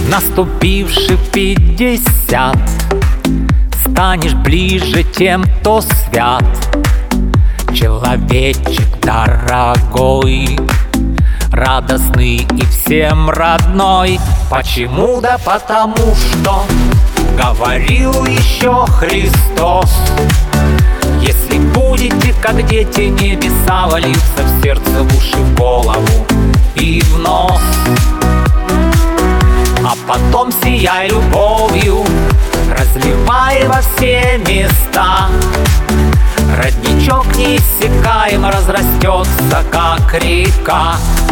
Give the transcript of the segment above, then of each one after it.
Наступивши 50, станешь ближе тем, кто свят. Человечек дорогой, радостный и всем родной. Почему? Да потому что говорил еще Христос: если будете, как дети, небеса вольются в сердце, в уши, в голову и в нос. А потом сияй любовью, разливай во все места. Родничок неиссякаем разрастется, как река.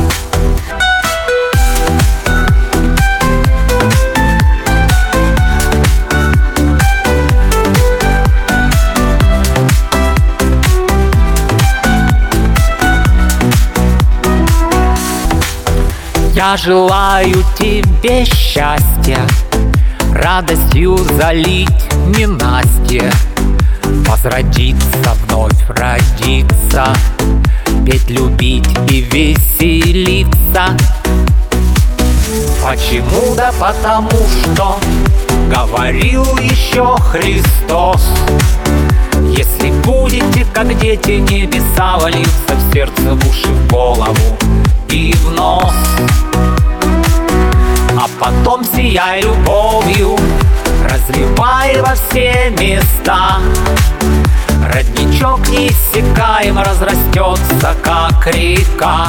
Я желаю тебе счастья, радостью залить ненастье, возродиться, вновь родиться, петь, любить и веселиться. Почему? Да потому что говорил еще Христос: если будете, как дети, небеса вольются в сердце, в уши, в голову и в нос. А потом сияй любовью, разливай во все места. Родничок неиссякаем разрастется, как река.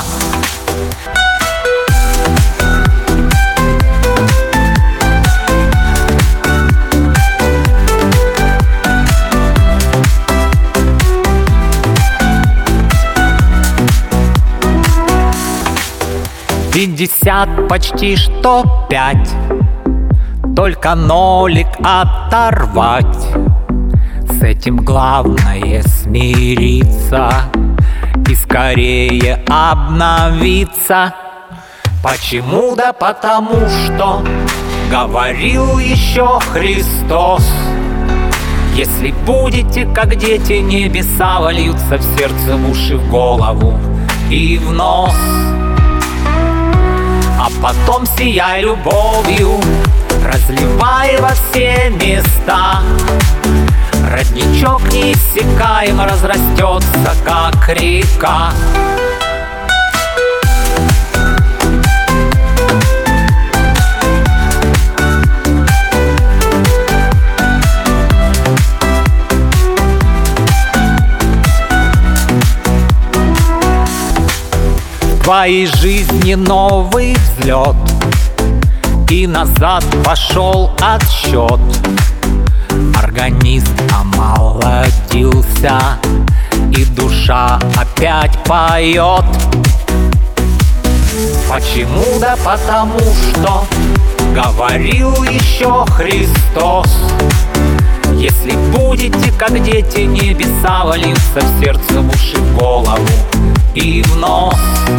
Пятьдесят почти что 5, только нолик оторвать. С этим главное смириться и скорее обновиться. Почему? Да потому что говорил еще Христос: если будете, как дети, небеса вольются в сердце, в уши, в голову и в нос. А потом сияй любовью, разливай во все места. Родничок неиссякаем разрастется, как река. В твоей жизни новый взлет, и назад пошел отсчет. Организм омолодился, и душа опять поет. Почему? Да потому что говорил еще Христос: если будете, как дети, небеса вольются в сердце, в уши, в голову и в нос.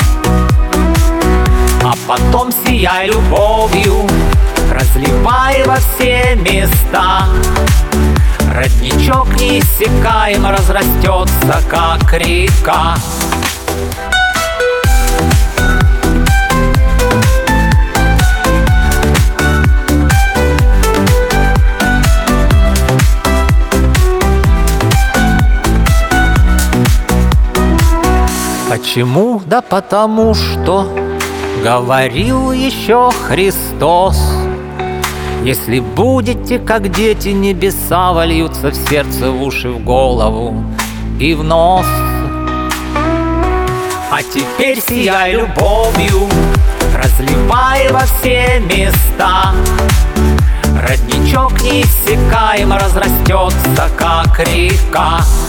А потом сияй любовью, разливай во все места. Родничок неиссякаем разрастется, как река. Почему? Да потому что говорил еще Христос: если будете, как дети, небеса вольются в сердце, в уши, в голову и в нос. А теперь сияй любовью, разливай во все места. Родничок неиссякаем разрастется, как река.